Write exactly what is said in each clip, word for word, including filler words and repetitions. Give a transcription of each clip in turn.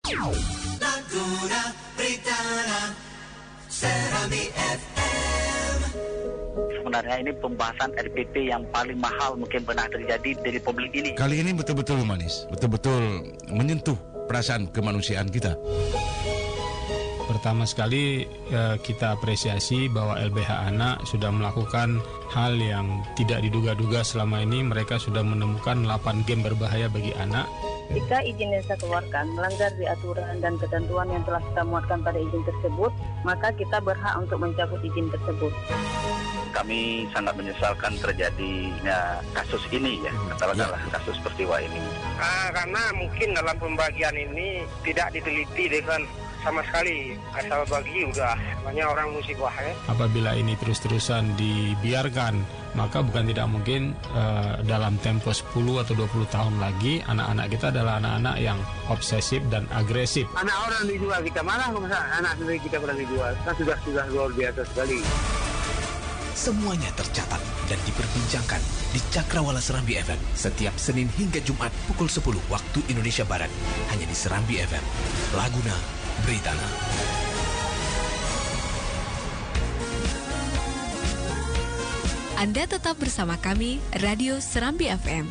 Laguna Pritana Serambi F M. Sebenarnya ini pembahasan R P P yang paling mahal mungkin pernah terjadi di Republik ini. Kali ini betul-betul humanis, betul-betul menyentuh perasaan kemanusiaan kita. Pertama sekali kita apresiasi bahwa L B H Anak sudah melakukan hal yang tidak diduga-duga selama ini. Mereka sudah menemukan delapan game berbahaya bagi anak. Jika izin yang saya keluarkan melanggar di aturan dan ketentuan yang telah kita muatkan pada izin tersebut, maka kita berhak untuk mencabut izin tersebut. Kami sangat menyesalkan terjadinya kasus ini ya, katakanlah ya. kasus peristiwa ini. Ah, karena mungkin dalam pembagian ini tidak diteliti dengan sama sekali, asal bagi udah banyak orang musibah ya. Apabila ini terus-terusan dibiarkan, maka bukan tidak mungkin uh, dalam tempo sepuluh atau dua puluh tahun lagi anak-anak kita adalah anak-anak yang obsesif dan agresif. Anak orang dijual, kita marah kalau anak sendiri kita pernah dijual. Kan sudah sudah luar biasa sekali. Semuanya tercatat dan diperbincangkan di Cakrawala Serambi F M setiap Senin hingga Jumat pukul sepuluh waktu Indonesia Barat, hanya di Serambi F M, Laguna Pritana. Anda tetap bersama kami, Radio Serambi F M.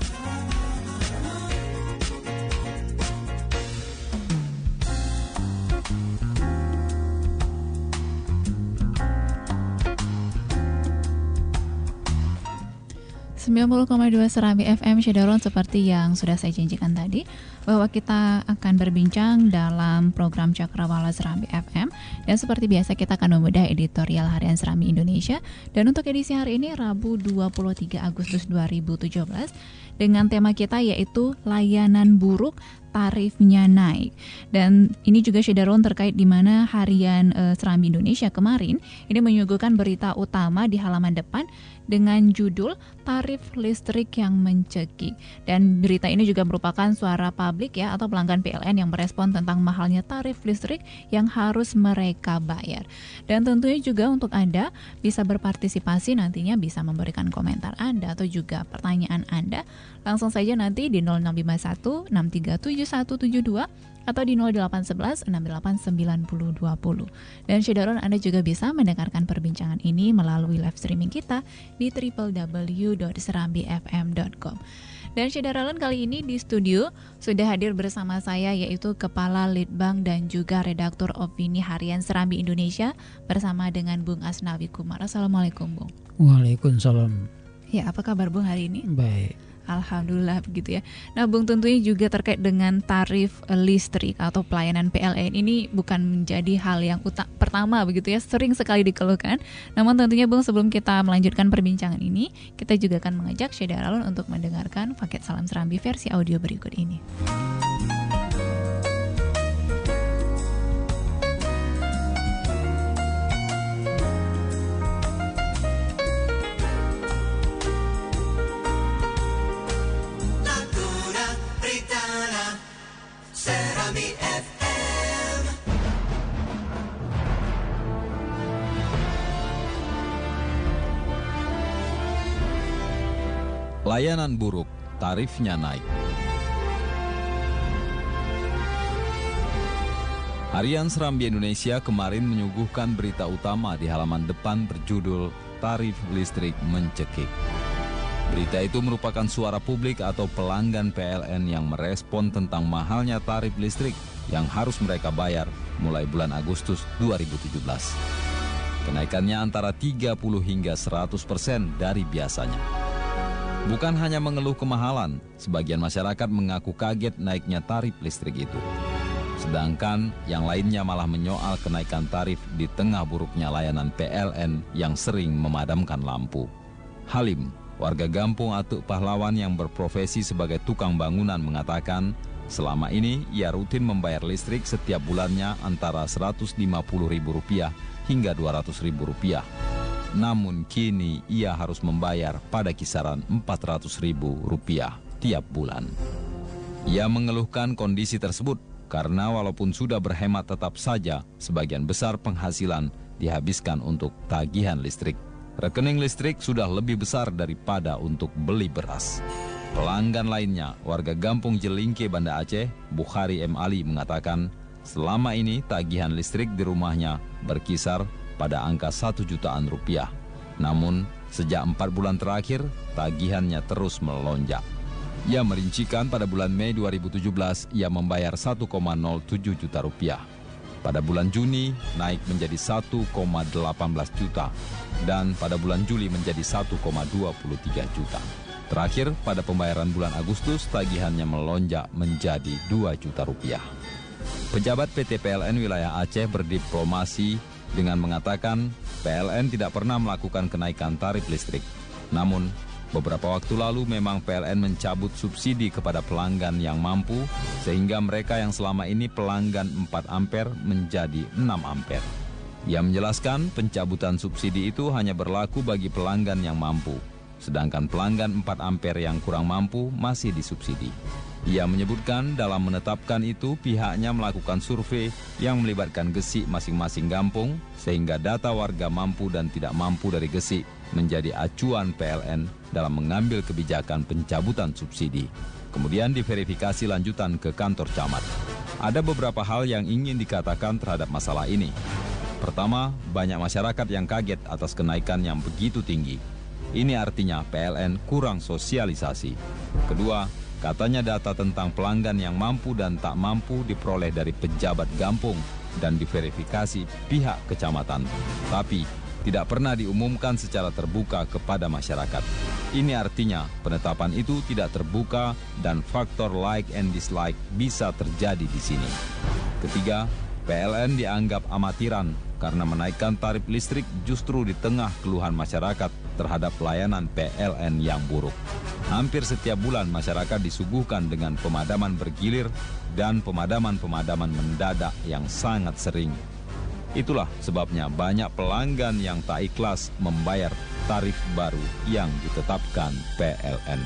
sembilan puluh koma dua Serambi F M Syederon, seperti yang sudah saya janjikan tadi bahwa kita akan berbincang dalam program Cakrawala Serambi F M, dan seperti biasa kita akan membedah editorial harian Serambi Indonesia. Dan untuk edisi hari ini Rabu dua puluh tiga Agustus dua ribu tujuh belas dengan tema kita yaitu layanan buruk, tarifnya naik. Dan ini juga Syederon terkait di mana harian e, Serambi Indonesia kemarin ini menyuguhkan berita utama di halaman depan dengan judul tarif listrik yang mencekik. Dan berita ini juga merupakan suara publik ya atau pelanggan P L N yang merespon tentang mahalnya tarif listrik yang harus mereka bayar. Dan tentunya juga untuk Anda bisa berpartisipasi, nantinya bisa memberikan komentar Anda atau juga pertanyaan Anda. Langsung saja nanti di nol enam lima satu enam tiga tujuh satu tujuh dua atau di nol delapan satu satu enam delapan sembilan nol dua nol. Dan Syederon, Anda juga bisa mendengarkan perbincangan ini melalui live streaming kita di w w w dot serambi f m dot com. Dan Syederon, kali ini di studio sudah hadir bersama saya yaitu Kepala Litbang dan juga Redaktur Opini Harian Serambi Indonesia bersama dengan Bung Asnawi Kumar. Assalamualaikum, Bung. Waalaikumsalam. Ya, apa kabar Bung hari ini? Baik. Alhamdulillah begitu ya. Nah Bung, tentunya juga terkait dengan tarif listrik atau pelayanan P L N ini bukan menjadi hal yang utak pertama begitu ya, sering sekali dikeluhkan. Namun tentunya Bung, sebelum kita melanjutkan perbincangan ini, kita juga akan mengajak Syederon untuk mendengarkan paket Salam Serambi versi audio berikut ini. Serambi F M. Layanan buruk, tarifnya naik. Harian Serambi Indonesia kemarin menyuguhkan berita utama di halaman depan berjudul Tarif Listrik Mencekik. Berita itu merupakan suara publik atau pelanggan P L N yang merespon tentang mahalnya tarif listrik yang harus mereka bayar mulai bulan Agustus dua ribu tujuh belas. Kenaikannya antara tiga puluh hingga seratus persen dari biasanya. Bukan hanya mengeluh kemahalan, sebagian masyarakat mengaku kaget naiknya tarif listrik itu. Sedangkan yang lainnya malah menyoal kenaikan tarif di tengah buruknya layanan P L N yang sering memadamkan lampu. Halim, warga Gampung Atuk Pahlawan yang berprofesi sebagai tukang bangunan, mengatakan selama ini ia rutin membayar listrik setiap bulannya antara seratus lima puluh ribu rupiah hingga dua ratus ribu rupiah. Namun kini ia harus membayar pada kisaran empat ratus ribu rupiah tiap bulan. Ia mengeluhkan kondisi tersebut karena walaupun sudah berhemat, tetap saja sebagian besar penghasilan dihabiskan untuk tagihan listrik. Rekening listrik sudah lebih besar daripada untuk beli beras. Pelanggan lainnya, warga Gampung Jelingke, Banda Aceh, Bukhari M. Ali, mengatakan selama ini tagihan listrik di rumahnya berkisar pada angka satu jutaan rupiah. Namun, sejak empat bulan terakhir, tagihannya terus melonjak. Ia merincikan pada bulan Mei dua ribu tujuh belas, ia membayar satu koma nol tujuh juta rupiah. Pada bulan Juni, naik menjadi satu koma delapan belas juta. Dan pada bulan Juli menjadi satu koma dua puluh tiga juta. Terakhir, pada pembayaran bulan Agustus, tagihannya melonjak menjadi dua juta rupiah. Pejabat P T P L N wilayah Aceh berdiplomasi dengan mengatakan P L N tidak pernah melakukan kenaikan tarif listrik. Namun, beberapa waktu lalu memang P L N mencabut subsidi kepada pelanggan yang mampu sehingga mereka yang selama ini pelanggan empat ampere menjadi enam ampere. Ia menjelaskan pencabutan subsidi itu hanya berlaku bagi pelanggan yang mampu, sedangkan pelanggan empat ampere yang kurang mampu masih disubsidi. Ia menyebutkan dalam menetapkan itu pihaknya melakukan survei yang melibatkan Gesik masing-masing kampung sehingga data warga mampu dan tidak mampu dari Gesik menjadi acuan P L N dalam mengambil kebijakan pencabutan subsidi. Kemudian diverifikasi lanjutan ke kantor camat. Ada beberapa hal yang ingin dikatakan terhadap masalah ini. Pertama, banyak masyarakat yang kaget atas kenaikan yang begitu tinggi. Ini artinya P L N kurang sosialisasi. Kedua, katanya data tentang pelanggan yang mampu dan tak mampu diperoleh dari pejabat kampung dan diverifikasi pihak kecamatan. Tapi, tidak pernah diumumkan secara terbuka kepada masyarakat. Ini artinya penetapan itu tidak terbuka dan faktor like and dislike bisa terjadi di sini. Ketiga, P L N dianggap amatiran karena menaikkan tarif listrik justru di tengah keluhan masyarakat terhadap pelayanan P L N yang buruk. Hampir setiap bulan masyarakat disuguhkan dengan pemadaman bergilir dan pemadaman-pemadaman mendadak yang sangat sering. Itulah sebabnya banyak pelanggan yang tak ikhlas membayar tarif baru yang ditetapkan P L N.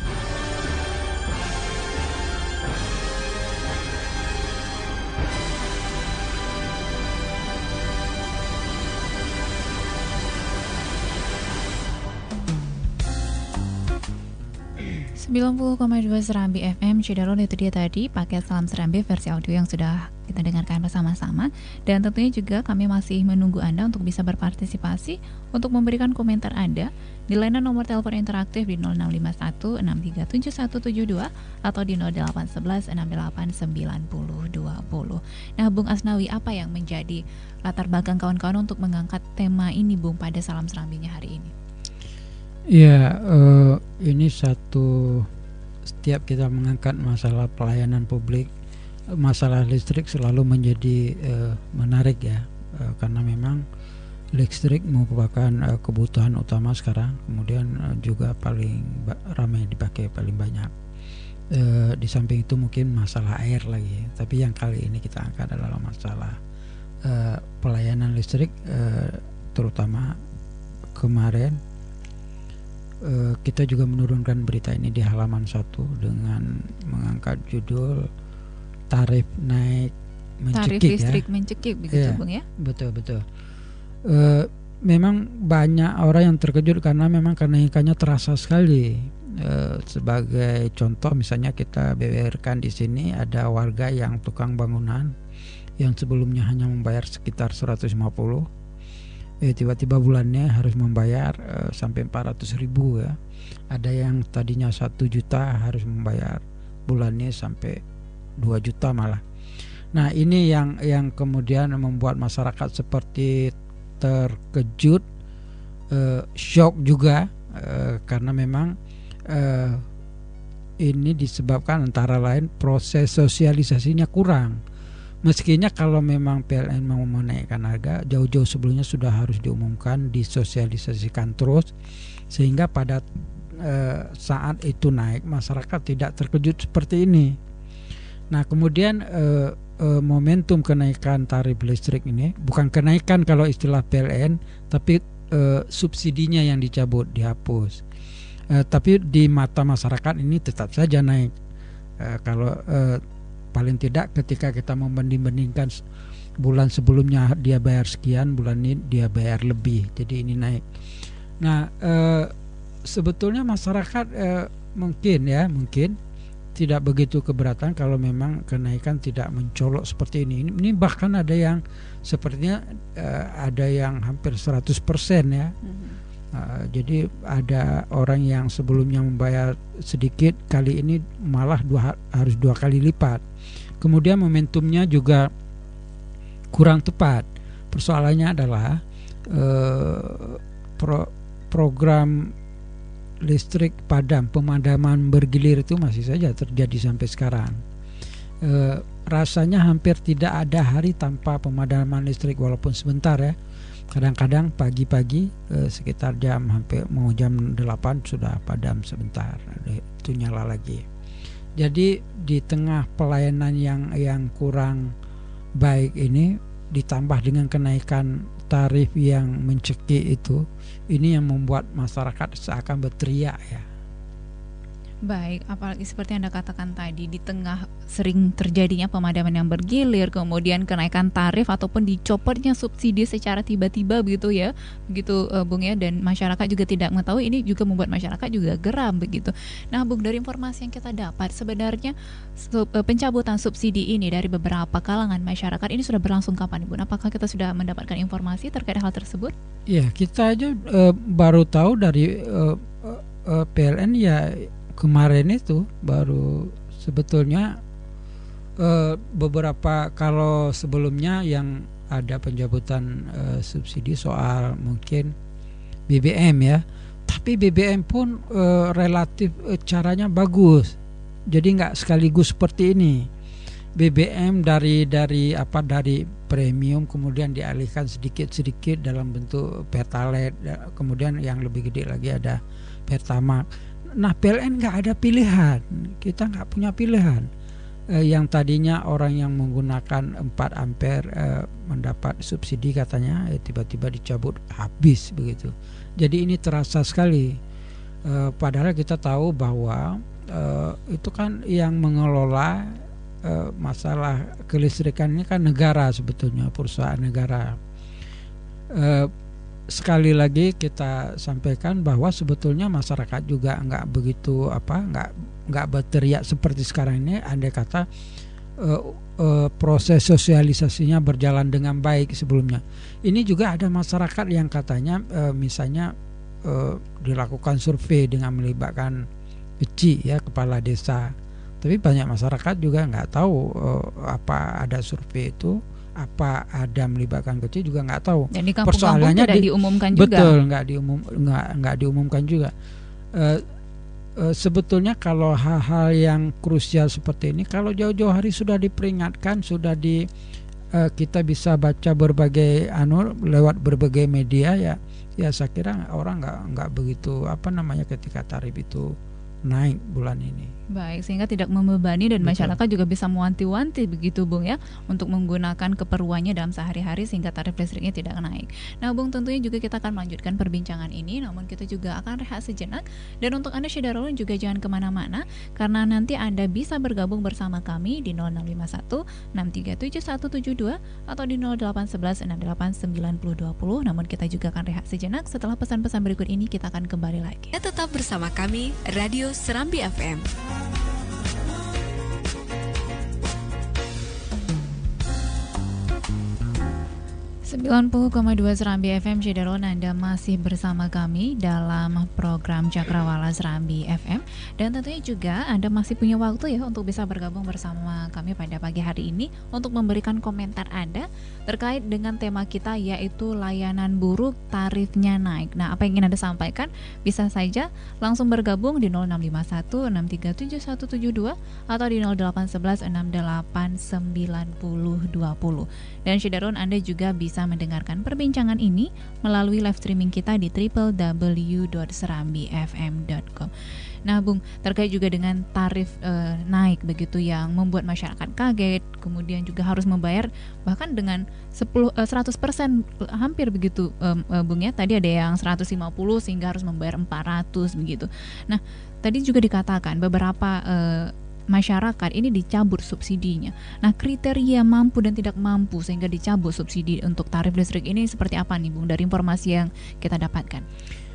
sembilan puluh koma dua Serambi F M, Cidaron, itu dia tadi paket Salam Serambi versi audio yang sudah kita dengarkan bersama-sama. Dan tentunya juga kami masih menunggu Anda untuk bisa berpartisipasi untuk memberikan komentar Anda di layanan nomor telepon interaktif di nol enam lima satu enam tiga tujuh satu tujuh dua atau di nol delapan satu satu enam delapan sembilan nol dua nol. Nah, Bung Asnawi, apa yang menjadi latar belakang kawan-kawan untuk mengangkat tema ini, Bung, pada Salam Serambinya hari ini? Ya, uh, ini satu, setiap kita mengangkat masalah pelayanan publik, masalah listrik selalu menjadi uh, menarik ya, uh, karena memang listrik merupakan uh, kebutuhan utama sekarang, kemudian uh, juga paling ba- ramai dipakai paling banyak. Uh, di samping itu mungkin masalah air lagi, tapi yang kali ini kita angkat adalah masalah uh, pelayanan listrik, uh, terutama kemarin. Uh, kita juga menurunkan berita ini di halaman satu dengan mengangkat judul tarif naik mencekik. Tarif listrik ya. mencekik begitu, ya, Bung ya? Betul betul. Uh, memang banyak orang yang terkejut karena memang kenaikannya terasa sekali. Uh, sebagai contoh, misalnya kita beberkan di sini ada warga yang tukang bangunan yang sebelumnya hanya membayar sekitar seratus lima puluh. Eh, tiba-tiba bulannya harus membayar uh, sampai empat ratus ribu ya. Ada yang tadinya satu juta harus membayar bulannya sampai dua juta malah. Nah, ini yang yang kemudian membuat masyarakat seperti terkejut, uh, shock juga, uh, karena memang uh, ini disebabkan antara lain proses sosialisasinya kurang. Meskinya kalau memang P L N mau menaikkan harga, jauh-jauh sebelumnya sudah harus diumumkan, disosialisasikan terus, sehingga pada e, saat itu naik masyarakat tidak terkejut seperti ini. Nah, kemudian e, e, momentum kenaikan tarif listrik ini, bukan kenaikan kalau istilah P L N, tapi e, subsidinya yang dicabut, dihapus. E, tapi di mata masyarakat ini tetap saja naik. E, kalau e, paling tidak ketika kita membanding-bandingkan bulan sebelumnya dia bayar sekian, bulan ini dia bayar lebih, jadi ini naik. Nah, e, sebetulnya masyarakat e, mungkin ya mungkin tidak begitu keberatan kalau memang kenaikan tidak mencolok seperti ini. Ini, ini bahkan ada yang sepertinya uh, ada yang hampir seratus persen ya. Mm-hmm. Uh, jadi ada orang yang sebelumnya membayar sedikit, kali ini malah dua, harus dua kali lipat. Kemudian momentumnya juga kurang tepat. Persoalannya adalah uh, pro, program listrik padam, pemadaman bergilir itu masih saja terjadi sampai sekarang. E, rasanya hampir tidak ada hari tanpa pemadaman listrik walaupun sebentar ya. Kadang-kadang pagi-pagi e, sekitar jam hampir mau jam delapan sudah padam sebentar, itu nyala lagi. Jadi di tengah pelayanan yang yang kurang baik ini ditambah dengan kenaikan tarif yang mencekik itu, ini yang membuat masyarakat seakan berteriak ya. Baik, apalagi seperti Anda katakan tadi, di tengah sering terjadinya pemadaman yang bergilir, kemudian kenaikan tarif ataupun dicopotnya subsidi secara tiba-tiba begitu ya, begitu uh, Bung ya, dan masyarakat juga tidak mengetahui, ini juga membuat masyarakat juga geram begitu. Nah Bung, dari informasi yang kita dapat, sebenarnya sub, uh, pencabutan subsidi ini dari beberapa kalangan masyarakat ini sudah berlangsung kapan Ibu? Apakah kita sudah mendapatkan informasi terkait hal tersebut? Ya, kita aja uh, baru tahu dari uh, uh, P L N ya. Kemarin itu baru sebetulnya e, beberapa, kalau sebelumnya yang ada pencabutan e, subsidi soal mungkin B B M ya, tapi B B M pun e, relatif e, caranya bagus, jadi nggak sekaligus seperti ini. B B M dari dari apa dari premium kemudian dialihkan sedikit-sedikit dalam bentuk Pertalite, kemudian yang lebih gede lagi ada Pertamax. Nah P L N nggak ada pilihan, kita nggak punya pilihan. Eh, yang tadinya orang yang menggunakan empat ampere eh, mendapat subsidi katanya, eh, tiba-tiba dicabut habis begitu. Jadi ini terasa sekali. Eh, padahal kita tahu bahwa eh, itu kan yang mengelola eh, masalah kelistrikan ini kan negara, sebetulnya perusahaan negara. Eh, Sekali lagi kita sampaikan bahwa sebetulnya masyarakat juga nggak begitu apa nggak nggak berteriak seperti sekarang ini. Andai kata uh, uh, proses sosialisasinya berjalan dengan baik sebelumnya. Ini juga ada masyarakat yang katanya uh, misalnya uh, dilakukan survei dengan melibatkan kecil ya kepala desa. Tapi banyak masyarakat juga nggak tahu uh, apa ada survei itu, apa ada melibatkan kecil juga nggak tahu. Dan di kampung-kampung tidak di, diumumkan juga. Betul, nggak diumum nggak nggak diumumkan juga. Uh, uh, sebetulnya kalau hal-hal yang krusial seperti ini, kalau jauh-jauh hari sudah diperingatkan, sudah di uh, kita bisa baca berbagai anu lewat berbagai media ya, ya saya kira orang nggak nggak begitu apa namanya ketika tarif itu naik bulan ini. Baik, sehingga tidak membebani dan Betul. Masyarakat juga bisa mewanti-wanti begitu Bung ya, untuk menggunakan keperluannya dalam sehari-hari sehingga tarif listriknya tidak naik. Nah Bung, tentunya juga kita akan melanjutkan perbincangan ini, namun kita juga akan rehat sejenak. Dan untuk Anda Syedarulun juga jangan kemana-mana, karena nanti Anda bisa bergabung bersama kami di nol enam lima satu enam tiga tujuh satu tujuh dua atau di nol delapan satu satu enam delapan sembilan nol dua nol. Namun kita juga akan rehat sejenak. Setelah pesan-pesan berikut ini kita akan kembali lagi. Tetap bersama kami, Radio Serambi F M. sembilan puluh koma dua Serambi F M, Syedarulun, Anda masih bersama kami dalam program Cakrawala Serambi F M. Dan tentunya juga Anda masih punya waktu ya untuk bisa bergabung bersama kami pada pagi hari ini untuk memberikan komentar Anda terkait dengan tema kita, yaitu layanan buruk tarifnya naik. Nah, apa yang ingin Anda sampaikan bisa saja langsung bergabung di nol enam lima satu enam tiga tujuh satu tujuh dua atau di nol delapan satu satu enam delapan sembilan nol dua nol. Dan Syedarulun, Anda juga bisa mendengarkan perbincangan ini melalui live streaming kita di w w w dot serambi f m dot com. Nah Bung, terkait juga dengan tarif e, naik begitu yang membuat masyarakat kaget, kemudian juga harus membayar bahkan dengan sepuluh, e, seratus persen hampir begitu e, e, Bung ya. Tadi ada yang seratus lima puluh sehingga harus membayar empat ratus begitu. Nah tadi juga dikatakan beberapa e, masyarakat ini dicabut subsidinya. Nah kriteria mampu dan tidak mampu sehingga dicabut subsidi untuk tarif listrik ini seperti apa nih Bung, dari informasi yang kita dapatkan?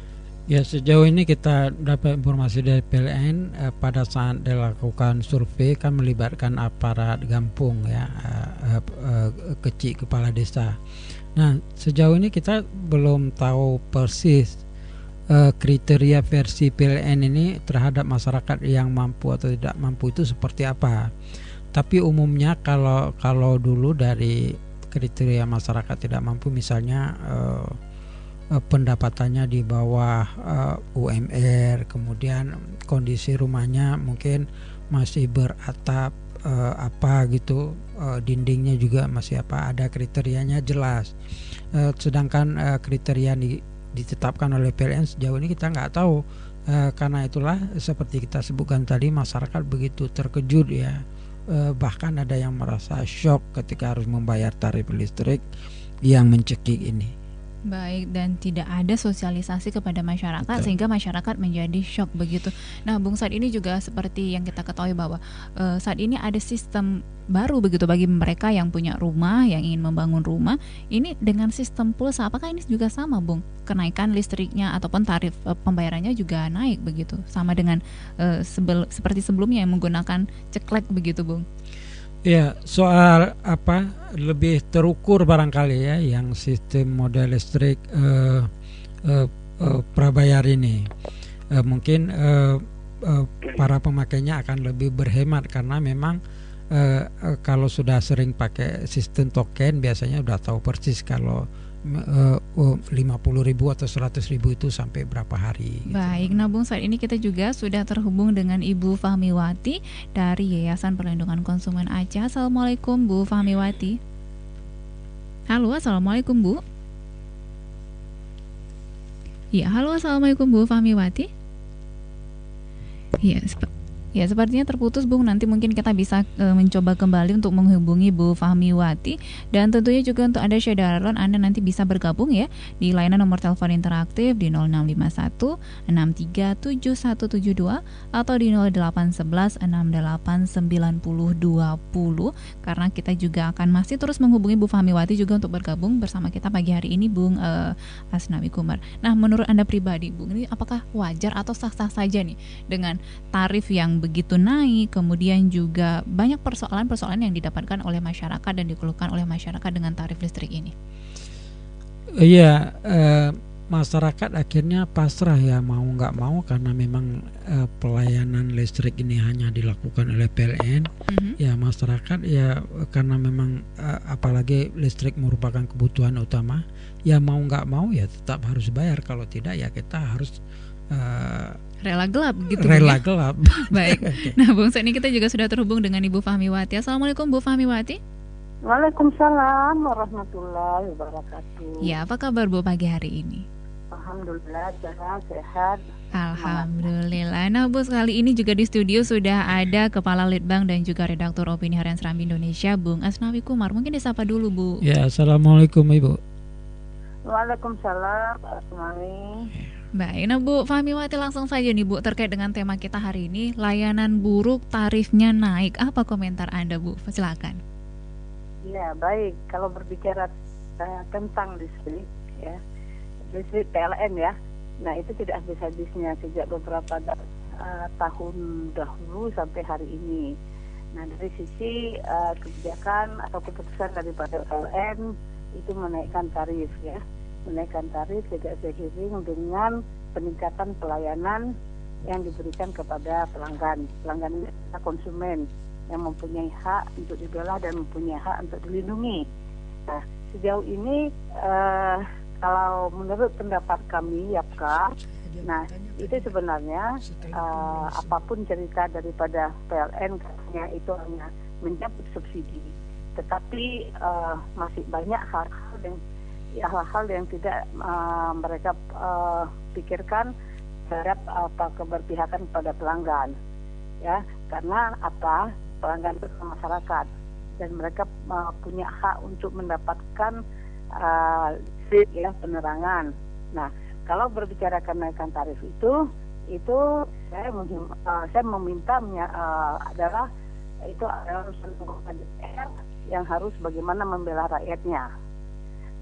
Ya, sejauh ini kita dapat informasi dari P L N eh, pada saat dilakukan survei kan melibatkan aparat Gampung ya, eh, eh, kecil kepala desa. Nah, sejauh ini kita belum tahu persis eh, kriteria versi P L N ini terhadap masyarakat yang mampu atau tidak mampu itu seperti apa. Tapi umumnya kalau kalau dulu dari kriteria masyarakat tidak mampu, misalnya eh, pendapatannya di bawah uh, U M R, kemudian kondisi rumahnya mungkin masih beratap uh, apa gitu, uh, dindingnya juga masih apa, ada kriterianya jelas. Uh, sedangkan uh, kriteria di, ditetapkan oleh P L N sejauh ini kita nggak tahu. Uh, karena itulah seperti kita sebutkan tadi, masyarakat begitu terkejut ya, uh, bahkan ada yang merasa shock ketika harus membayar tarif listrik yang mencekik ini. Baik, dan tidak ada sosialisasi kepada masyarakat. Betul. Sehingga masyarakat menjadi shock begitu. Nah, Bung, saat ini juga seperti yang kita ketahui bahwa uh, saat ini ada sistem baru begitu bagi mereka yang punya rumah, yang ingin membangun rumah. Ini dengan sistem pulsa, apakah ini juga sama, Bung? Kenaikan listriknya ataupun tarif uh, pembayarannya juga naik begitu, sama dengan uh, sebel, seperti sebelumnya yang menggunakan ceklek begitu, Bung? Ya, soal apa lebih terukur barangkali ya yang sistem model listrik uh, uh, uh, prabayar ini, uh, mungkin uh, uh, para pemakainya akan lebih berhemat karena memang uh, uh, kalau sudah sering pakai sistem token biasanya udah tahu persis kalau uh, uh, lima puluh ribu atau seratus ribu itu sampai berapa hari gitu. Baik, nah Bung, saat ini kita juga sudah terhubung dengan Ibu Fahmiwati dari Yayasan Perlindungan Konsumen Aceh. Assalamualaikum Bu Fahmiwati. Halo, assalamualaikum Bu. Ya, halo, assalamualaikum Bu Fahmiwati. Ya, sep- Ya, sepertinya terputus, Bung. Nanti mungkin kita bisa e, mencoba kembali untuk menghubungi Bu Fahmiwati. Dan tentunya juga untuk Anda Syederalon, Anda nanti bisa bergabung ya di layanan nomor telepon interaktif di nol enam lima satu enam tiga tujuh satu tujuh dua atau di nol delapan satu satu enam delapan sembilan nol dua nol. Karena kita juga akan masih terus menghubungi Bu Fahmiwati juga untuk bergabung bersama kita pagi hari ini, Bung e, Asnawi Kumar. Nah, menurut Anda pribadi, Bung, ini apakah wajar atau sah-sah saja nih dengan tarif yang begitu naik, kemudian juga banyak persoalan-persoalan yang didapatkan oleh masyarakat dan dikeluhkan oleh masyarakat dengan tarif listrik ini? Iya, eh, masyarakat akhirnya pasrah ya, mau nggak mau, karena memang eh, pelayanan listrik ini hanya dilakukan oleh P L N. Mm-hmm. Ya, masyarakat ya karena memang eh, apalagi listrik merupakan kebutuhan utama, ya mau nggak mau ya tetap harus bayar. Kalau tidak ya kita harus uh, rela gelap gitu. Rela ya? gelap. Baik. Nah, Bung, saat ini kita juga sudah terhubung dengan Ibu Fahmiwati. Assalamualaikum Bu Fahmiwati. Waalaikumsalam warahmatullahi wabarakatuh. Ya, apa kabar Bu pagi hari ini? Alhamdulillah, sehat, sehat. Alhamdulillah. Nah, Bu, kali ini juga di studio sudah ada Kepala Litbang dan juga Redaktur Opini Harian Serambi Indonesia, Bung Asnawi Kumar. Mungkin disapa dulu, Bu. Ya, assalamualaikum Ibu. Waalaikumsalam, Asnawi. Baik, nah Bu Fahmiwati, langsung saja nih Bu, terkait dengan tema kita hari ini, layanan buruk tarifnya naik. Apa komentar Anda, Bu? Silakan. Ya, baik. Kalau berbicara uh, tentang listrik, ya, listrik P L N ya, nah itu tidak habis-habisnya sejak beberapa uh, tahun dahulu sampai hari ini. Nah, dari sisi uh, kebijakan atau keputusan daripada P L N itu menaikkan tarif ya. menaikkan tarif tidak seiring dengan peningkatan pelayanan yang diberikan kepada pelanggan. Pelanggan ini adalah konsumen yang mempunyai hak untuk dibela dan mempunyai hak untuk dilindungi. Nah, sejauh ini uh, kalau menurut pendapat kami, Y A P K A, nah itu sebenarnya uh, apapun cerita daripada P L N katanya itu hanya mencabut subsidi, tetapi uh, masih banyak hal-hal yang Ya, hal-hal yang tidak uh, mereka uh, pikirkan terhadap apa keberpihakan pada pelanggan, ya, karena apa pelanggan itu masyarakat dan mereka uh, punya hak untuk mendapatkan uh, ya penerangan. Nah, kalau berbicara kenaikan tarif itu, itu saya mem- uh, saya meminta uh, adalah itu adalah urusan D P R yang harus bagaimana membela rakyatnya.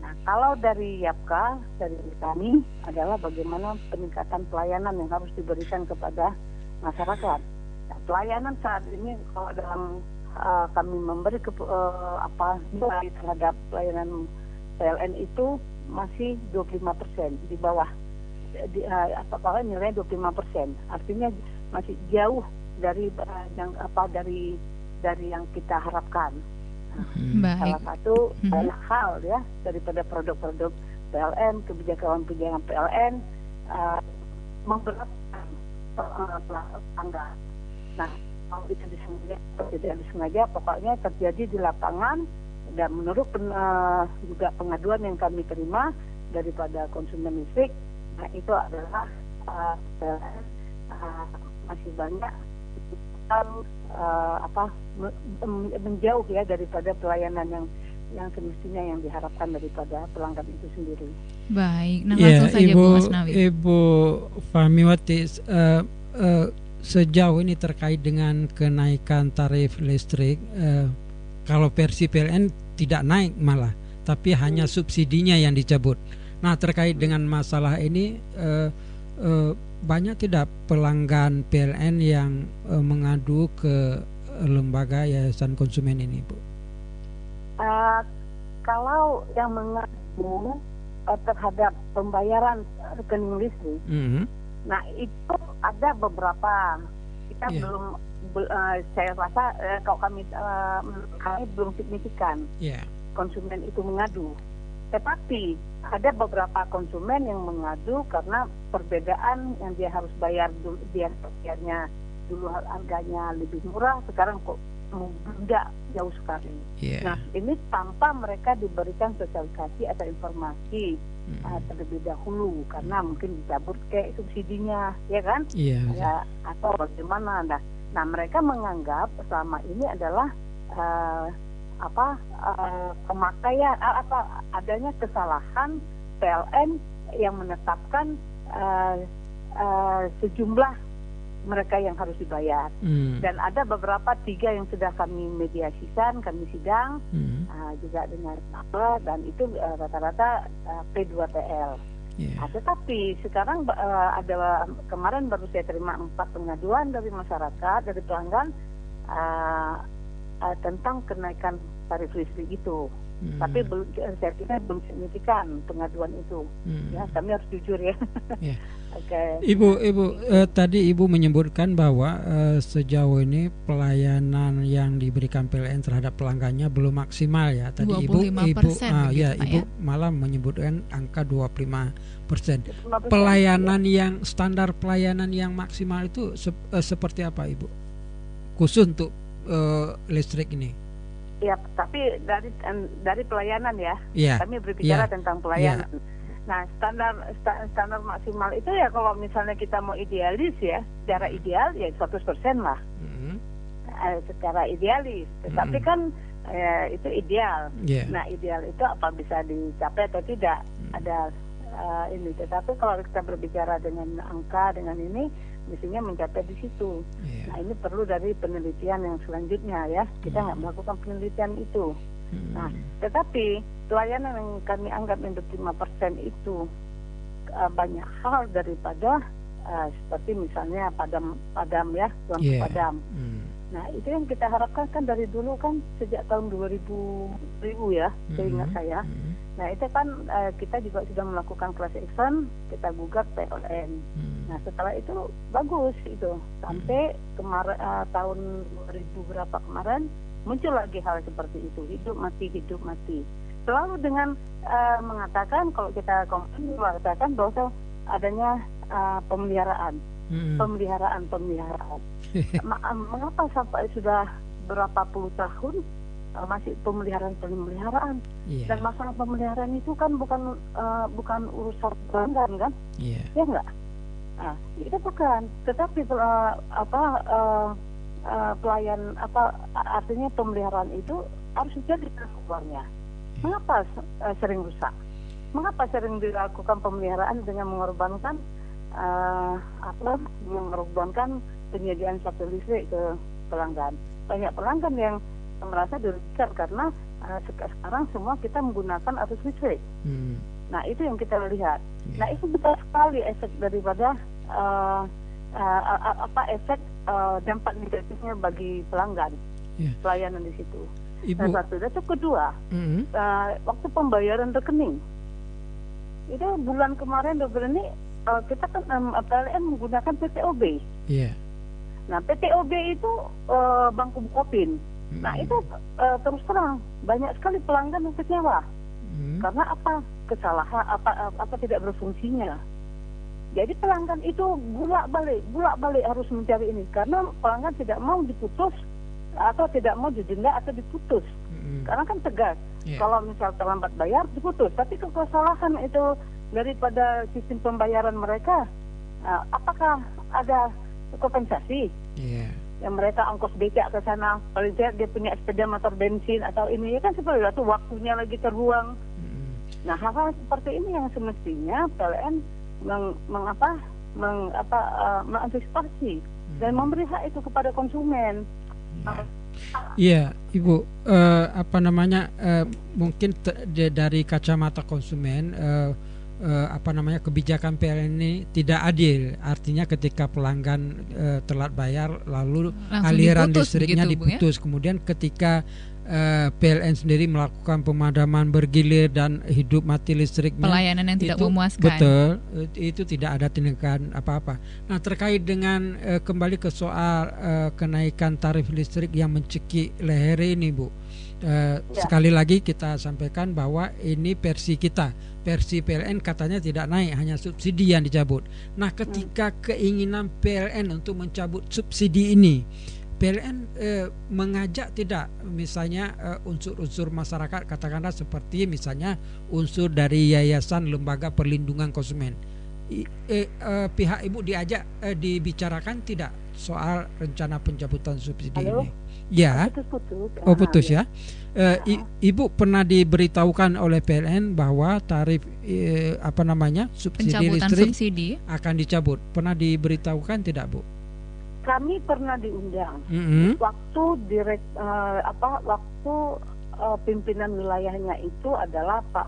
Nah, kalau dari Yapka, dari kami adalah bagaimana peningkatan pelayanan yang harus diberikan kepada masyarakat. Nah, pelayanan saat ini kalau dalam uh, kami memberi ke, uh, apa nilai terhadap pelayanan P L N itu masih dua puluh lima persen di bawah di, uh, apa kalau nilainya dua puluh lima persen. Artinya masih jauh dari uh, yang apa dari dari yang kita harapkan. Hmm. Salah satu hmm. hal ya daripada produk-produk P L N, kebijakan-kebijakan P L N uh, memberatkan pelanggan. Nah, kalau itu disengaja atau tidak disengaja, pokoknya terjadi di lapangan. Dan menurut pen, uh, juga pengaduan yang kami terima daripada konsumen listrik, nah itu adalah uh, uh, masih banyak uh, apa menjauh ya daripada pelayanan yang yang semestinya yang diharapkan daripada pelanggan itu sendiri. Baik, nah ya, langsung saja Ibu, Bu Masnawi. Ibu Fahmiwati, uh, uh, sejauh ini terkait dengan kenaikan tarif listrik, uh, kalau versi P L N tidak naik malah, tapi hanya subsidinya yang dicabut. Nah, terkait dengan masalah ini, uh, uh, banyak tidak pelanggan P L N yang uh, mengadu ke lembaga Yayasan Konsumen ini, Bu? Uh, kalau yang mengadu uh, terhadap pembayaran rekening listrik, mm-hmm. nah itu ada beberapa. Kita yeah. belum, bel, uh, saya rasa uh, kalau kami uh, kami belum signifikan yeah. konsumen itu mengadu. Tetapi ada beberapa konsumen yang mengadu karena perbedaan yang dia harus bayar dulu, dia bayarnya dulu harganya lebih murah, sekarang kok tidak jauh sekali. Yeah. Nah, ini tanpa mereka diberikan sosialisasi atau informasi hmm. uh, terlebih dahulu, karena mungkin dicabut kayak subsidinya, ya kan? Yeah, ya, atau bagaimana? Nah, nah mereka menganggap selama ini adalah uh, apa uh, pemakaian uh, apa adanya kesalahan P L N yang menetapkan uh, uh, sejumlah mereka yang harus dibayar. Hmm. Dan ada beberapa tiga yang sudah kami mediasikan, kami sidang hmm. uh, juga dengan apa, dan itu uh, rata-rata uh, P dua T L. Yeah. Nah, tetapi sekarang uh, ada kemarin baru saya terima empat pengaduan dari masyarakat, dari pelanggan uh, uh, tentang kenaikan tarif listrik itu. Hmm. Tapi belum, saya kira belum signifikan pengaduan itu. Hmm. Ya, kami harus jujur ya. Yeah. Okay. Ibu, Ibu eh, tadi Ibu menyebutkan bahwa eh, sejauh ini pelayanan yang diberikan P L N terhadap pelanggannya belum maksimal ya. Tadi Ibu, Ibu, ah, ya, Ibu ya? malah menyebutkan angka dua puluh lima persen. Pelayanan ya. yang standar pelayanan yang maksimal itu se eh, seperti apa, Ibu? Khusus untuk eh, listrik ini? Ya, tapi dari dari pelayanan ya. ya. Kami berbicara ya. tentang pelayanan. Ya. Nah, standar standar maksimal itu ya kalau misalnya kita mau idealis ya, secara ideal ya seratus persen lah. Mm-hmm. eh, secara idealis. Tetapi mm-hmm. kan eh, itu ideal. Yeah. Nah, ideal itu apa bisa dicapai atau tidak? Mm-hmm. Ada uh, ini. Tetapi kalau kita berbicara dengan angka dengan ini, mestinya mencapai di situ. Yeah. Nah, ini perlu dari penelitian yang selanjutnya ya. Kita nggak mm-hmm. melakukan penelitian itu. Nah, tetapi pelayanan yang kami anggap dua puluh lima persen itu uh, banyak hal daripada uh, seperti misalnya padam padam ya, lampu yeah. padam. Mm. Nah, itu yang kita harapkan kan dari dulu kan sejak tahun dua ribu ya, mm-hmm. seingat saya. Mm-hmm. Nah, itu kan uh, kita juga sudah melakukan class action, kita gugat P L N. Mm. Nah, setelah itu bagus itu sampai mm. kemarin uh, tahun dua ribu berapa kemarin muncul lagi hal seperti itu, hidup mati hidup mati. Selalu dengan uh, mengatakan kalau kita komplain mengatakan bahwa adanya uh, pemeliharaan, hmm. pemeliharaan, pemeliharaan. Mengapa sampai sudah berapa puluh tahun uh, masih pemeliharaan pemeliharaan? Yeah. Dan masalah pemeliharaan itu kan bukan uh, bukan urusan pelanggan kan? Yeah. Ya enggak? Nah, itu bukan. Tetapi uh, apa? Uh, Uh, pelayan apa artinya pemeliharaan itu harus jadi keluarnya. Mengapa uh, sering rusak? Mengapa sering dilakukan pemeliharaan dengan mengorbankan uh, apa? Mengorbankan penyediaan satu listrik ke pelanggan. Banyak pelanggan yang merasa dirugikan karena uh, sekarang semua kita menggunakan arus listrik. Hmm. Nah itu yang kita lihat. Yeah. Nah itu besar sekali efek daripada uh, uh, uh, apa efek uh, dampak negatifnya bagi pelanggan Yeah. pelayanan di situ. Ibu. Nah, satu, dan itu kedua, Mm-hmm. uh, waktu pembayaran rekening itu bulan kemarin bulan ini uh, kita kan um, P L N menggunakan P T O B. Iya. Nah P T O B itu uh, Bangku Bukopin. Mm-hmm. Nah itu uh, terus terang banyak sekali pelanggan yang kecewa. Mm-hmm. Karena apa? Kesalahan apa apa tidak berfungsinya. Jadi pelanggan itu bolak-balik, bolak-balik harus mencari ini karena pelanggan tidak mau diputus atau tidak mau didenda atau diputus. Mm-hmm. Karena kan tegas. Yeah. Kalau misal terlambat bayar diputus, tapi kesalahan itu daripada sistem pembayaran mereka, uh, apakah ada kompensasi? Iya. Yang mereka ongkos becak ke sana, paling tidak dia punya sepeda motor bensin atau ini ya kan seperti itu, waktunya lagi terbuang. Nah hal-hal seperti ini yang semestinya P L N meng, mengapa meng, apa, uh, mengantisipasi dan memberi hak itu kepada konsumen. Iya, Ibu. Uh, apa namanya? Uh, mungkin te- dari kacamata konsumen, uh, uh, apa namanya kebijakan P L N ini tidak adil. Artinya ketika pelanggan uh, telat bayar, lalu Langsung aliran diputus listriknya begitu, Bu, ya? diputus. Kemudian ketika uh, P L N sendiri melakukan pemadaman bergilir dan hidup mati listriknya, Pelayanan yang tidak itu, memuaskan. Betul, itu tidak ada tindakan apa-apa. Nah terkait dengan uh, kembali ke soal uh, kenaikan tarif listrik yang mencekik leher ini, Bu. Uh, Ya. Sekali lagi kita sampaikan bahwa ini versi kita, versi P L N katanya tidak naik, hanya subsidi yang dicabut. Nah ketika keinginan P L N untuk mencabut subsidi ini, P L N eh, mengajak tidak misalnya eh, unsur-unsur masyarakat, katakanlah seperti misalnya unsur dari Yayasan Lembaga Perlindungan Konsumen. I, eh, eh, pihak Ibu diajak eh, dibicarakan tidak soal rencana pencabutan subsidi Halo? ini? Ya. Putus-putus. Oh putus Ah, ya. Eh, i- Ibu pernah diberitahukan oleh P L N bahwa tarif eh, apa namanya subsidi Pencabutan listrik subsidi. akan dicabut. Pernah diberitahukan tidak, Bu? Kami pernah diundang Mm-hmm. waktu direk eh, apa waktu eh, pimpinan wilayahnya itu adalah Pak,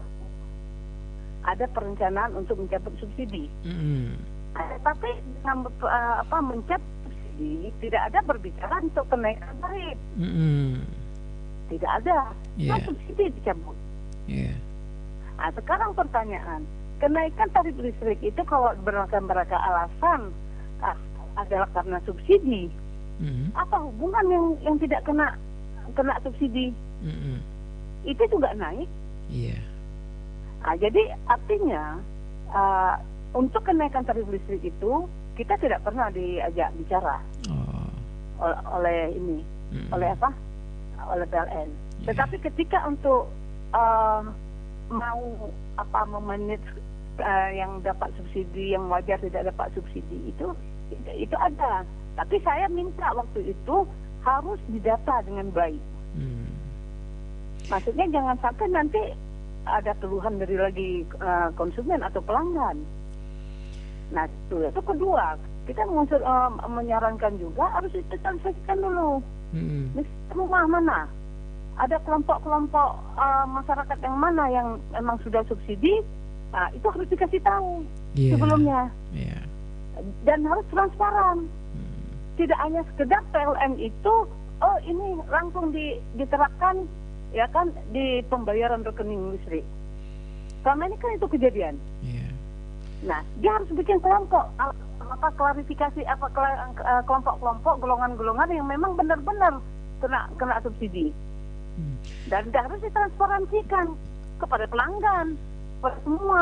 ada perencanaan untuk mencabut subsidi. Mm-hmm. Eh, tapi dengan eh, apa mencabut subsidi tidak ada berbicara untuk kenaikan tarif, Mm-hmm. tidak ada. Yeah. Nah, subsidi dicabut. Yeah. Nah, sekarang pertanyaan, kenaikan tarif listrik itu kalau beragam-beragam alasan ah, adalah karena subsidi. Mm-hmm. Apa hubungan yang yang tidak kena kena subsidi? Mm-hmm. Itu juga naik. Iya. Nah, jadi artinya uh, untuk kenaikan tarif listrik itu kita tidak pernah diajak bicara Oh. oleh, oleh ini, Mm-hmm. oleh apa? Oleh P L N. Yeah. Tetapi ketika untuk uh, mau apa memanage uh, yang dapat subsidi, yang wajar tidak dapat subsidi itu itu ada. Tapi saya minta waktu itu harus didata dengan baik. Mm. Maksudnya jangan sampai nanti ada keluhan dari lagi uh, konsumen atau pelanggan. Nah itu, itu kedua, kita mengunsur, uh, menyarankan juga harus diselesaikan dulu. Mm-hmm. Misalnya rumah mana? Ada kelompok-kelompok uh, masyarakat yang mana yang memang sudah subsidi, uh, itu harus dikasih tahu Yeah. sebelumnya. Yeah. Dan harus transparan. Tidak hanya sekedar P L N itu, oh ini langsung di, diterapkan ya kan di pembayaran rekening listrik. Selama ini kan itu kejadian. Yeah. Nah, dia harus bikin kelompok apa klarifikasi apa kelompok-kelompok golongan-golongan yang memang benar-benar kena kena subsidi. Hmm. Dan dia harus ditransparansikan kepada pelanggan, kepada semua.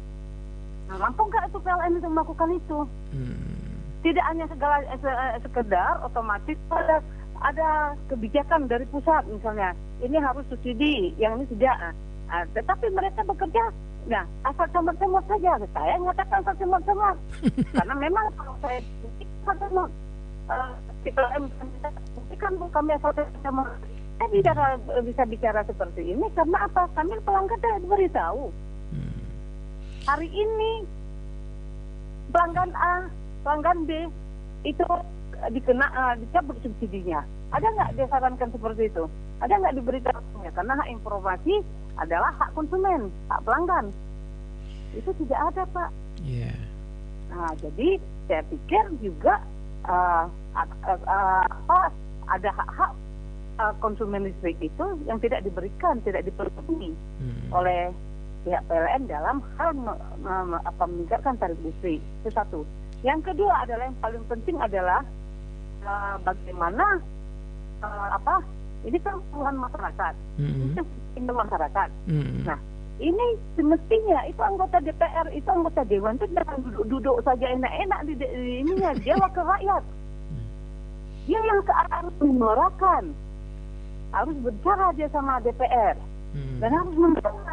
Nah, mampu nggak itu P L N untuk melakukan itu? Hmm. Tidak hanya segala eh, sekedar otomatis ada ada kebijakan dari pusat misalnya ini harus subsidi, yang ini tidak. Nah, tetapi mereka bekerja, nah asal comot-comot saja. Saya nyatakan asal comot-comot karena memang kalau saya comot P L N kan kami asal comot. Saya bicara bisa bicara seperti ini karena apa? Kami pelanggan tidak diberitahu. Hari ini pelanggan A, pelanggan B itu dikena uh, dicabut subsidinya. Ada nggak dia sarankan seperti itu? Ada nggak diberitahunya? Karena hak informasi adalah hak konsumen, hak pelanggan. Itu tidak ada, Pak. Iya. Nah, jadi saya pikir juga uh, uh, uh, apa ada hak-hak uh, konsumen listrik itu yang tidak diberikan, tidak dipenuhi hmm. oleh pihak P L N dalam hal me- me- apa meningkatkan tarif listrik. Itu satu. Yang kedua adalah yang paling penting adalah uh, bagaimana uh, apa ini kan keluhan masyarakat, mm-hmm. itu masyarakat. Mm-hmm. Nah, ini semestinya itu anggota D P R, itu anggota Dewan itu jangan duduk-duduk saja enak-enak di, di ininya. Dia wakil rakyat. Dia yang harus menyuarakan, harus bicara dia sama D P R, mm-hmm. dan harus membela.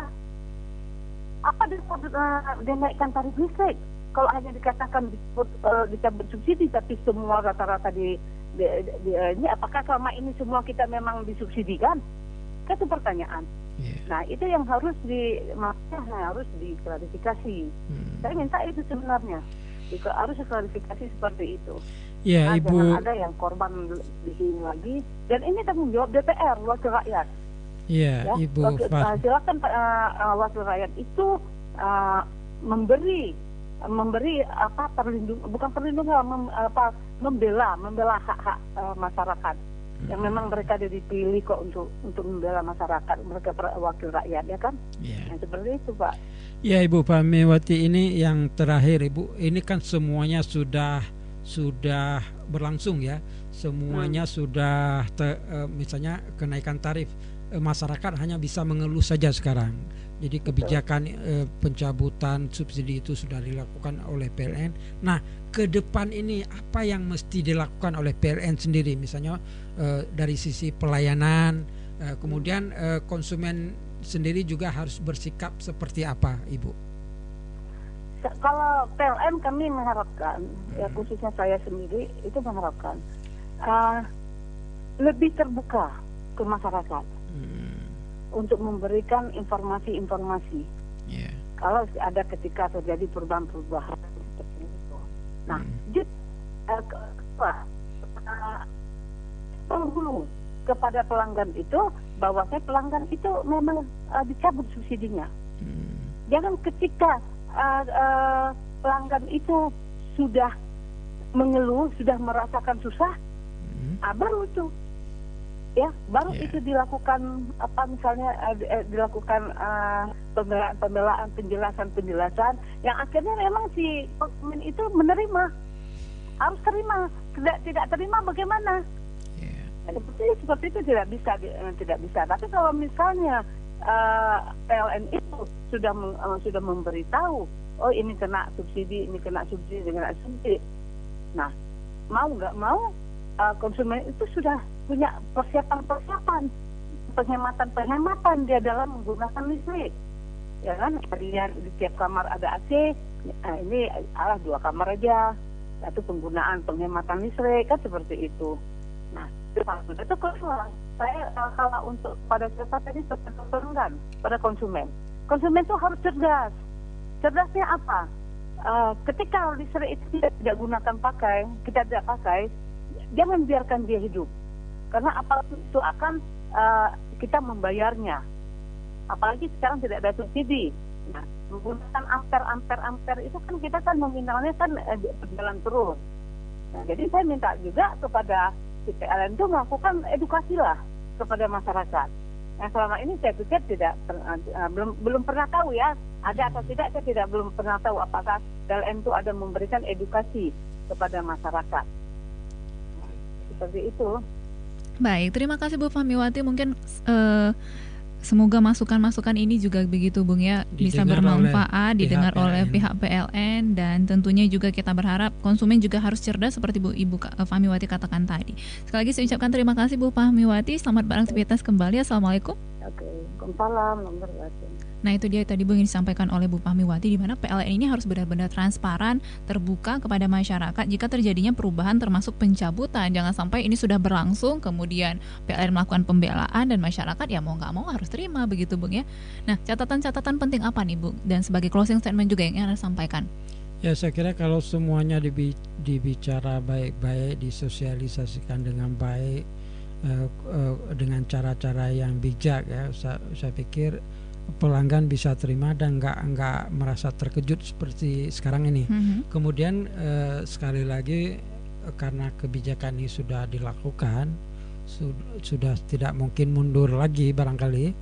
Apa dinaikkan tarif listrik? Kalau hanya dikatakan dicabut uh, subsidi, tapi semua rata-rata di Di, di, ini apakah selama ini semua kita memang disubsidikan? Kan itu pertanyaan. Yeah. Nah, itu yang harus di makanya harus diklarifikasi. Hmm. Saya minta itu sebenarnya. Jika harus diklarifikasi seperti itu. Ya, yeah, nah, Ibu. Jangan ada yang korban di sini lagi. Dan ini tanggung jawab D P R, wakil rakyat. Yeah, ya, Ibu. Wakil, uh, silakan uh, uh, wakil rakyat itu uh, memberi memberi apa perlindungan, bukan perlindungan, mem, apa membela membela hak-hak uh, masyarakat hmm. yang memang mereka dipilih kok untuk untuk membela masyarakat, mereka wakil rakyat, ya kan? Yeah. Yang seperti itu, Pak. Ya, Ibu Fahmiwati, ini yang terakhir, Ibu, ini kan semuanya sudah sudah berlangsung ya, semuanya hmm. sudah te, uh, misalnya kenaikan tarif, uh, masyarakat hanya bisa mengeluh saja sekarang. Jadi kebijakan e, pencabutan subsidi itu sudah dilakukan oleh P L N. Nah, ke depan ini apa yang mesti dilakukan oleh P L N sendiri? Misalnya e, dari sisi pelayanan, e, kemudian e, konsumen sendiri juga harus bersikap seperti apa, Ibu? Kalau P L N kami mengharapkan, hmm. ya khususnya saya sendiri itu mengharapkan uh, lebih terbuka ke masyarakat. Hmm. Untuk memberikan informasi-informasi. Yeah. Kalau ada ketika terjadi perubahan-perubahan seperti itu. Nah, hmm. jadi uh, uh, kepada pelanggan itu bahwa saya pelanggan itu memang uh, dicabut subsidinya. Hmm. Jangan ketika uh, uh, pelanggan itu sudah mengeluh, sudah merasakan susah, hmm. ah, baru itu. Ya, baru yeah. itu dilakukan apa misalnya uh, dilakukan uh, pembelaan-pembelaan, penjelasan-penjelasan yang akhirnya memang si konsumen itu menerima, harus terima, tidak tidak terima bagaimana? Yeah. Seperti seperti itu tidak bisa uh, tidak bisa. Tapi kalau misalnya uh, P L N itu sudah uh, sudah memberitahu, oh ini kena subsidi, ini kena subsidi, ini kena subsidi. Nah, mau nggak mau uh, konsumen itu sudah punya persiapan-persiapan, penghematan-penghematan dia dalam menggunakan listrik, ya kan? Tadinya di tiap kamar ada A C, nah ini alah dua kamar aja, itu penggunaan penghematan listrik kan seperti itu. Nah, itu kalau saya kalau untuk pada siapa tadi tertentukan pada konsumen, konsumen itu harus cerdas. Cerdasnya apa? Uh, ketika listrik itu tidak, tidak gunakan pakai, kita tidak pakai, jangan biarkan dia hidup. Karena apapun itu akan uh, kita membayarnya. Apalagi sekarang tidak ada subsidi. Nah, menggunakan ampere-ampere-ampere itu kan kita kan nominalnya kan uh, berjalan terus. Nah, jadi saya minta juga kepada P L N itu melakukan edukasi lah kepada masyarakat. Yang selama ini saya pikir tidak uh, uh, belum belum pernah tahu ya, ada atau tidak saya tidak belum pernah tahu apakah P L N itu ada memberikan edukasi kepada masyarakat. Nah, seperti itu. Baik, terima kasih Bu Fahmiwati. Mungkin uh, semoga masukan-masukan ini juga begitu Bung ya, bisa didengar bermanfaat, oleh didengar pihak oleh pihak P L N, dan tentunya juga kita berharap konsumen juga harus cerdas seperti Bu Ibu Fahmiwati katakan tadi. Sekali lagi saya ucapkan terima kasih Bu Fahmiwati. Selamat beraktivitas kembali. Assalamualaikum. Oke, Waalaikumsalam. Nah, itu dia tadi Bu yang disampaikan oleh Bu Fahmiwati, di mana P L N ini harus benar-benar transparan, terbuka kepada masyarakat jika terjadinya perubahan termasuk pencabutan. Jangan sampai ini sudah berlangsung kemudian P L N melakukan pembelaan dan masyarakat ya mau nggak mau harus terima, begitu Bung ya. Nah, catatan-catatan penting apa nih Bu, dan sebagai closing statement juga yang Anda sampaikan? Ya, saya kira kalau semuanya dibicara baik-baik, disosialisasikan dengan baik, uh, uh, dengan cara-cara yang bijak ya. Saya, saya pikir pelanggan bisa terima dan nggak nggak merasa terkejut seperti sekarang ini. Mm-hmm. Kemudian uh, sekali lagi karena kebijakan ini sudah dilakukan, su- sudah tidak mungkin mundur lagi barangkali.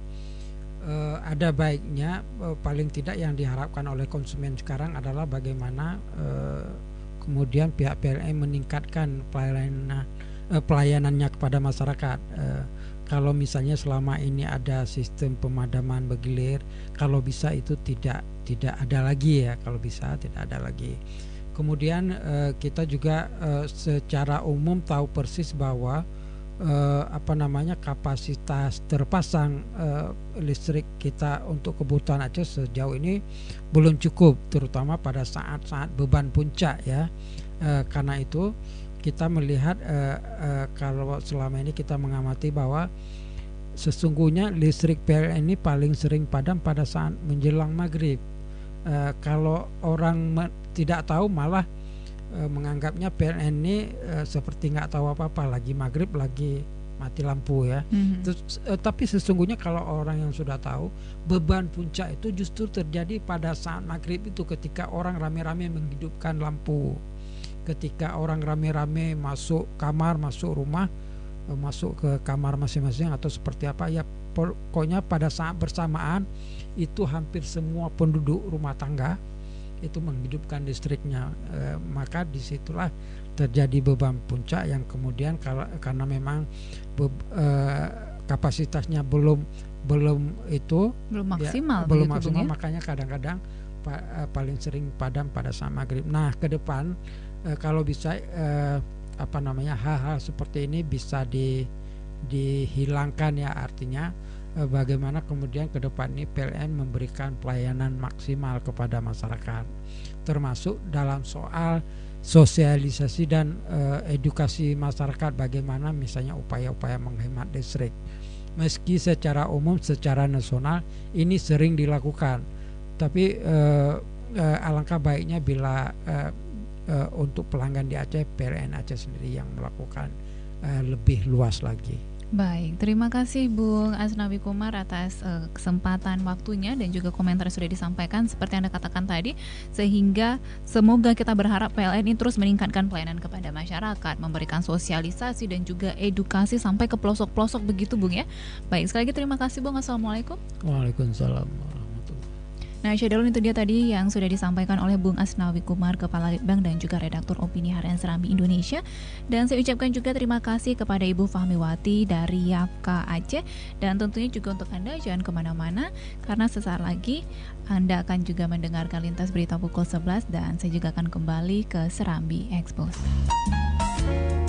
Uh, ada baiknya uh, paling tidak yang diharapkan oleh konsumen sekarang adalah bagaimana uh, kemudian pihak P L N meningkatkan pelayanan uh, pelayanannya kepada masyarakat. Uh, kalau misalnya selama ini ada sistem pemadaman bergilir, kalau bisa itu tidak tidak ada lagi ya, kalau bisa tidak ada lagi. Kemudian uh, kita juga uh, secara umum tahu persis bahwa Uh, apa namanya kapasitas terpasang uh, listrik kita untuk kebutuhan Aceh sejauh ini belum cukup, terutama pada saat-saat beban puncak ya. Uh, karena itu kita melihat uh, uh, kalau selama ini kita mengamati bahwa sesungguhnya listrik P L N ini paling sering padam pada saat menjelang maghrib. Uh, kalau orang me- tidak tahu malah menganggapnya P L N ini uh, seperti nggak tahu apa-apa, lagi maghrib lagi mati lampu ya. Mm-hmm. Terus, uh, tapi sesungguhnya kalau orang yang sudah tahu beban puncak itu justru terjadi pada saat maghrib itu, ketika orang rame-rame menghidupkan lampu, ketika orang rame-rame masuk kamar, masuk rumah, uh, masuk ke kamar masing-masing atau seperti apa ya, pokoknya pada saat bersamaan itu hampir semua penduduk rumah tangga itu menghidupkan listriknya, e, maka disitulah terjadi beban puncak yang kemudian kalau karena memang be, e, kapasitasnya belum belum itu belum maksimal, ya, belum maksimal, makanya kadang-kadang pa, e, paling sering padam pada saat maghrib. Nah, ke depan e, kalau bisa e, apa namanya hal-hal seperti ini bisa di, dihilangkan ya, artinya bagaimana kemudian ke depan ini P L N memberikan pelayanan maksimal kepada masyarakat, termasuk dalam soal sosialisasi dan uh, edukasi masyarakat, bagaimana misalnya upaya-upaya menghemat listrik. Meski secara umum, secara nasional ini sering dilakukan, tapi uh, uh, alangkah baiknya bila uh, uh, untuk pelanggan di Aceh, P L N Aceh sendiri yang melakukan uh, lebih luas lagi. Baik, terima kasih Bung Asnawi Kumar atas uh, kesempatan waktunya dan juga komentar yang sudah disampaikan seperti Anda katakan tadi, sehingga semoga kita berharap P L N ini terus meningkatkan pelayanan kepada masyarakat, memberikan sosialisasi dan juga edukasi sampai ke pelosok-pelosok begitu Bung ya. Baik, sekali lagi terima kasih Bung. Assalamualaikum. Waalaikumsalam. Nah, Syederun, itu dia tadi yang sudah disampaikan oleh Bung Asnawi Kumar, Kepala Litbang dan juga Redaktur Opini Harian Serambi Indonesia. Dan saya ucapkan juga terima kasih kepada Ibu Fahmiwati dari Yapka Aceh. Dan tentunya juga untuk Anda jangan kemana-mana, karena sesaat lagi Anda akan juga mendengarkan Lintas Berita pukul sebelas dan saya juga akan kembali ke Serambi Expose.